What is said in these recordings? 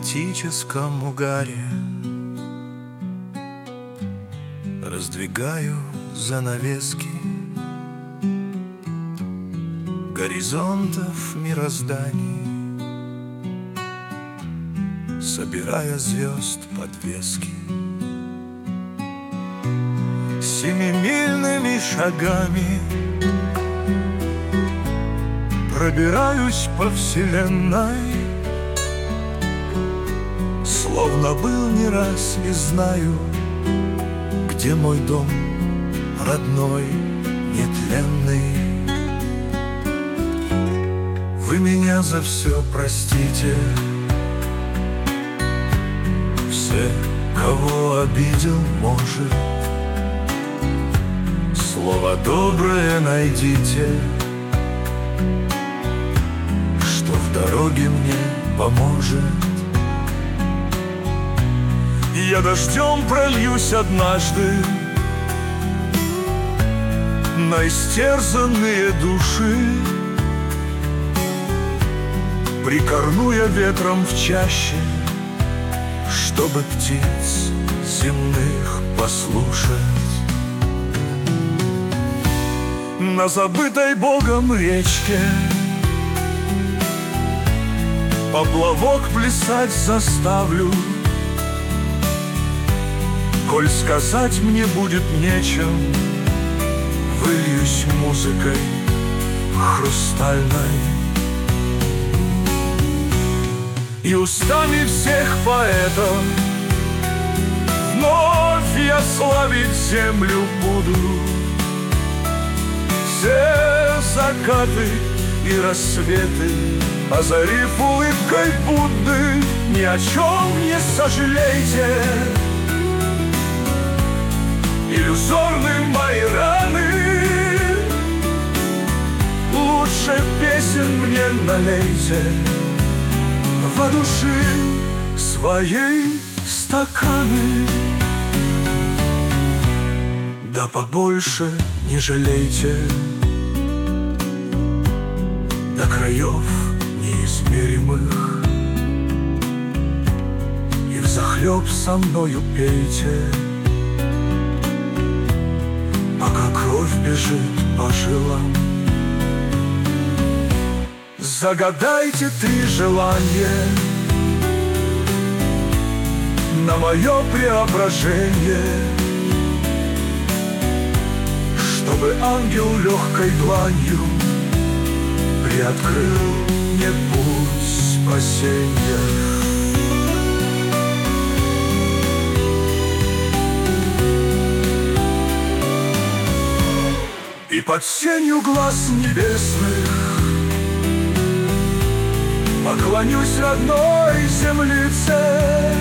романтическом угаре раздвигаю занавески горизонтов мирозданий, собирая звезд подвески. Семимильными шагами пробираюсь по вселенной, словно был не раз и знаю, где мой дом родной, нетленный. Вы меня за все простите, все, кого обидел, может. Слово доброе найдите, что в дороге мне поможет. Я дождем прольюсь однажды на истерзанные души, прикорну я ветром в чаще, чтобы птиц земных послушать. На забытой Богом речке поплавок плясать заставлю, коль сказать мне будет нечем, выльюсь музыкой хрустальной. И устами всех поэтов вновь я славить землю буду. Все закаты и рассветы, озарив улыбкой Будды, ни о чем не сожалейте. Иллюзорны мои раны, лучше песен мне налейте. Во души своей стаканы, да побольше не жалейте. До краев неизмеримых и взахлеб со мною пейте, пока кровь бежит по жилам. Загадайте 3 желания на мое преображение, чтобы ангел легкой дланью приоткрыл мне путь спасения. И под сенью глаз небесных поклонюсь родной землице,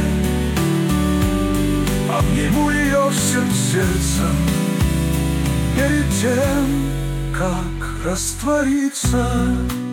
обниму ее всем сердцем перед тем, как раствориться.